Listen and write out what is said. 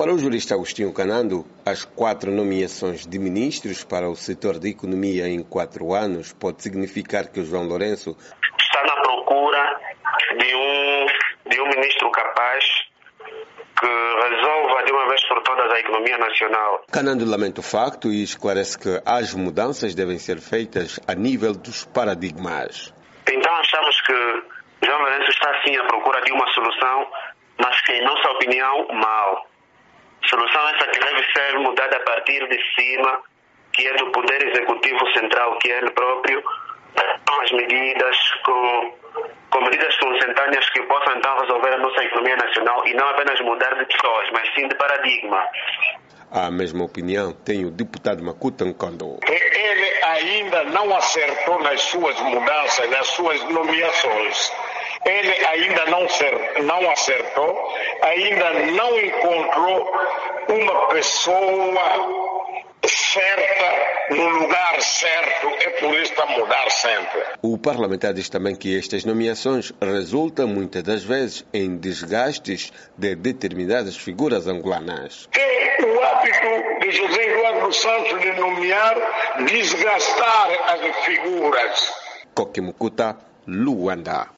Para o jurista Agostinho Canando, as 4 nomeações de ministros para o setor de economia em 4 anos pode significar que o João Lourenço está na procura de um ministro capaz que resolva de uma vez por todas a economia nacional. Canando lamenta o facto e esclarece que as mudanças devem ser feitas a nível dos paradigmas. Então achamos que João Lourenço está sim à procura de uma solução, mas que em nossa opinião, mal. Solução essa que deve ser mudada a partir de cima, que é do Poder Executivo Central, que é ele próprio, com as medidas, com medidas consentâneas que possam então resolver a nossa economia nacional e não apenas mudar de pessoas, mas sim de paradigma. A mesma opinião tem o deputado Makuta Nkondo. Ele ainda não acertou nas suas mudanças, nas suas nomeações. Ele ainda não acertou, ainda não encontrou uma pessoa certa no lugar certo, é por isso que está a mudar sempre. O parlamentar diz também que estas nomeações resultam muitas das vezes em desgastes de determinadas figuras angolanas. É o hábito de José Eduardo dos Santos de nomear, desgastar as figuras. Koki Mukuta, Luanda.